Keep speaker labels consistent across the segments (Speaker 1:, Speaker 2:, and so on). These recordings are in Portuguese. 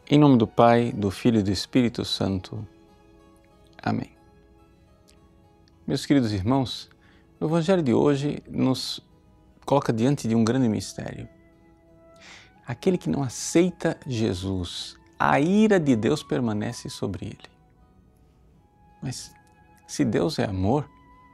Speaker 1: Em nome do Pai, do Filho e do Espírito Santo. Amém. Meus queridos irmãos, o Evangelho de hoje nos coloca diante de um grande mistério. Aquele que não aceita Jesus, a ira de Deus permanece sobre ele. Mas se Deus é amor,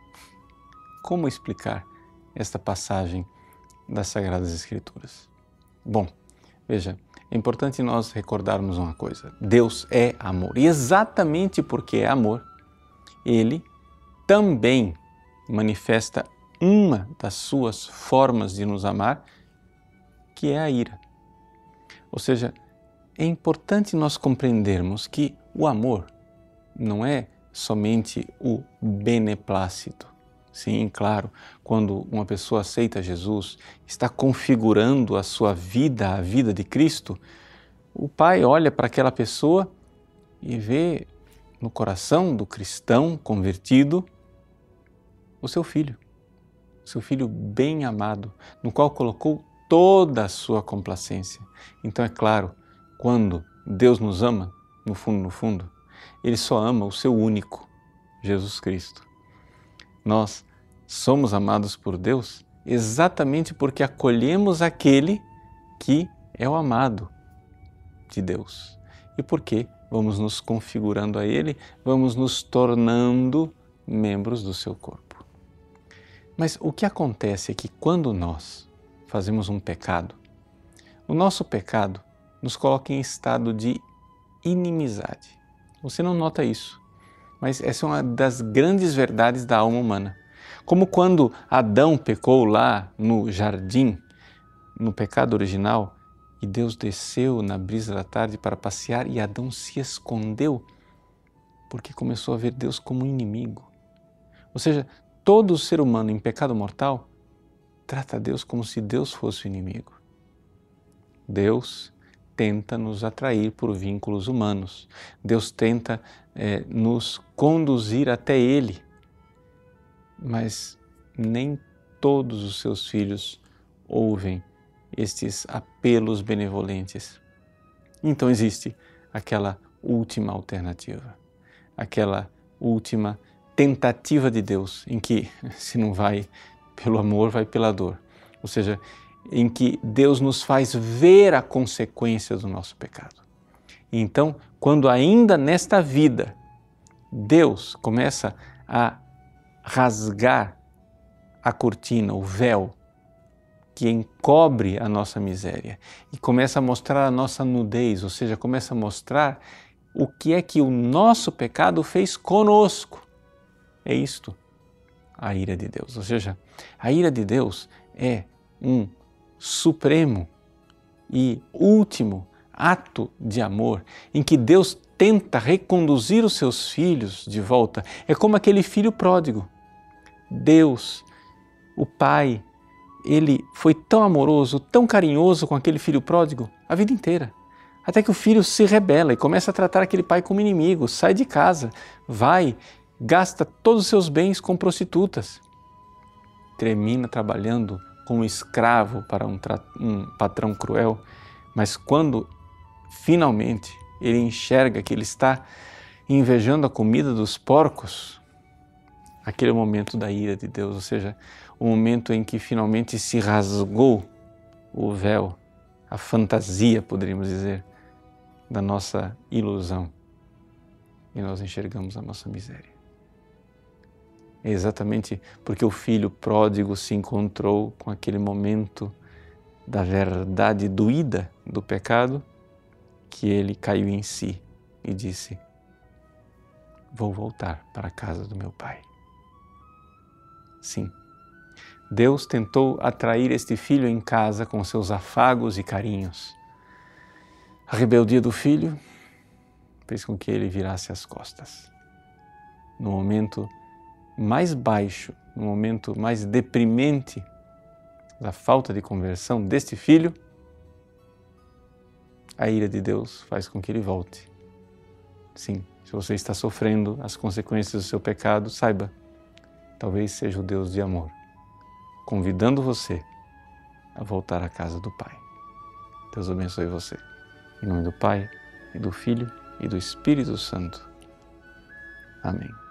Speaker 1: como explicar esta passagem das Sagradas Escrituras? Bom, veja, é importante nós recordarmos uma coisa. Deus é amor. E exatamente porque é amor, Ele também manifesta uma das suas formas de nos amar, que é a ira. Ou seja, é importante nós compreendermos que o amor não é somente o beneplácito. Sim, claro, quando uma pessoa aceita Jesus, está configurando a sua vida, a vida de Cristo, o Pai olha para aquela pessoa e vê no coração do cristão convertido o seu filho bem amado, no qual colocou toda a sua complacência. Então é claro, quando Deus nos ama, no fundo, Ele só ama o seu único, Jesus Cristo. Nós somos amados por Deus exatamente porque acolhemos aquele que é o amado de Deus. E porque vamos nos configurando a Ele, vamos nos tornando membros do seu corpo. Mas o que acontece é que quando nós fazemos um pecado, o nosso pecado nos coloca em estado de inimizade. Você não nota isso, mas essa é uma das grandes verdades da alma humana. Como quando Adão pecou lá no jardim, no pecado original, e Deus desceu na brisa da tarde para passear e Adão se escondeu porque começou a ver Deus como um inimigo. Ou seja, todo ser humano em pecado mortal trata Deus como se Deus fosse o inimigo. Deus tenta nos atrair por vínculos humanos. Deus tenta nos conduzir até Ele. Mas nem todos os seus filhos ouvem estes apelos benevolentes. Então existe aquela última alternativa, aquela última tentativa de Deus, em que, se não vai pelo amor, vai pela dor. Ou seja, em que Deus nos faz ver a consequência do nosso pecado. E então, quando ainda nesta vida, Deus começa a rasgar a cortina, o véu, que encobre a nossa miséria e começa a mostrar a nossa nudez, ou seja, começa a mostrar o que é que o nosso pecado fez conosco. É isto, a ira de Deus. Ou seja, a ira de Deus é um supremo e último ato de amor em que Deus tenta reconduzir os seus filhos de volta. É como aquele filho pródigo. Deus, o Pai, Ele foi tão amoroso, tão carinhoso com aquele filho pródigo a vida inteira. Até que o filho se rebela e começa a tratar aquele pai como inimigo, sai de casa, vai, gasta todos os seus bens com prostitutas. Termina trabalhando como escravo para um patrão cruel, mas quando finalmente ele enxerga que ele está invejando a comida dos porcos, aquele é o momento da ira de Deus, ou seja, o momento em que finalmente se rasgou o véu, a fantasia, poderíamos dizer, da nossa ilusão e nós enxergamos a nossa miséria. É exatamente porque o filho pródigo se encontrou com aquele momento da verdade doída do pecado que ele caiu em si e disse: vou voltar para a casa do meu pai. Sim, Deus tentou atrair este filho em casa com seus afagos e carinhos. A rebeldia do filho fez com que ele virasse as costas. No momento mais baixo, no momento mais deprimente da falta de conversão deste filho, a ira de Deus faz com que ele volte. Sim, se você está sofrendo as consequências do seu pecado, saiba, talvez seja o Deus de amor, convidando você a voltar à casa do Pai. Deus abençoe você. Em nome do Pai, e do Filho, e do Espírito Santo. Amém.